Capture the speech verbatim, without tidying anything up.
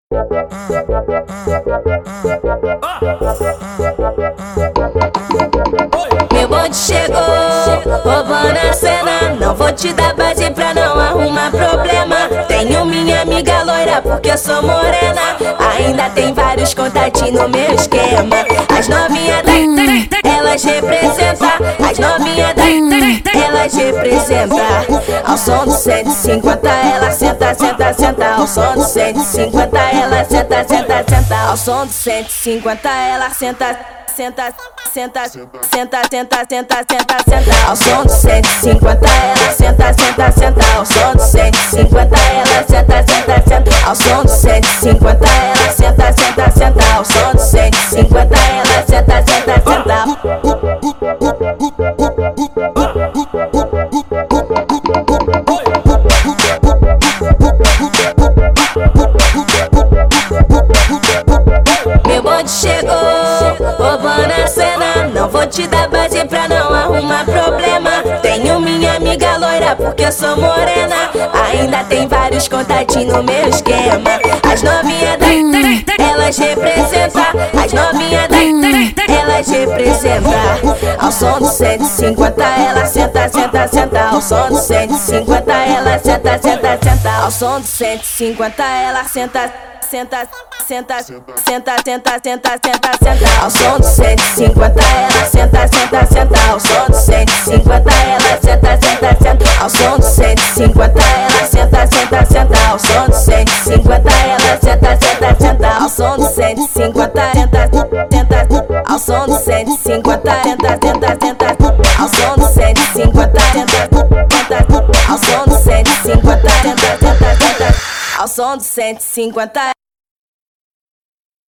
Meu bonde chegou, roubando a cena. Não vou te dar base pra não arrumar problema. Tenho minha amiga loira porque eu sou morena. Ainda tem vários contatinhos no meu esquema. As novinhas da elas representam. As novinhas da elas representam. Ao som do cento e cinquenta ela senta, senta, senta. Ao som do cento e cinquenta ela senta, senta, senta. Ao som do cento e cinquenta ela senta, senta, senta, senta, senta, senta, senta, senta. Ao som do cento e cinquenta ela senta, senta, senta. Ao som do cento e cinquenta ela senta, senta, senta. Ao som do cento e cinquenta ela senta, senta, senta. Ao som do cento e cinquenta ela senta, senta, senta. Meu bonde chegou, roubando a cena. Não vou te dar base pra não arrumar problema. Tenho minha amiga loira porque eu sou morena. Ainda tem vários contatinhos no meu esquema. As novinhas da elas representam. As novinhas da elas representam. Ao som do cento e cinquenta ela senta, senta, senta. Ao som do cento e cinquenta ela senta, senta, senta. Ao som do cento e cinquenta ela senta, senta, senta, senta, senta, senta, senta, senta. Ao som do cento e cinquenta ela senta, senta, senta. Ao som do cento e cinquenta ela senta, senta, senta. Ao som do cento e cinquenta ela senta, senta, senta. Ao som do cento e cinquenta ela senta, senta, senta. Ao som do cento e cinquenta senta, senta. Ao som do cento e cinquenta senta, senta, senta. Ao som do cento e cinquenta senta, senta. Ao som do cento e cinquenta senta, senta, senta. Ao som do cento e cinquenta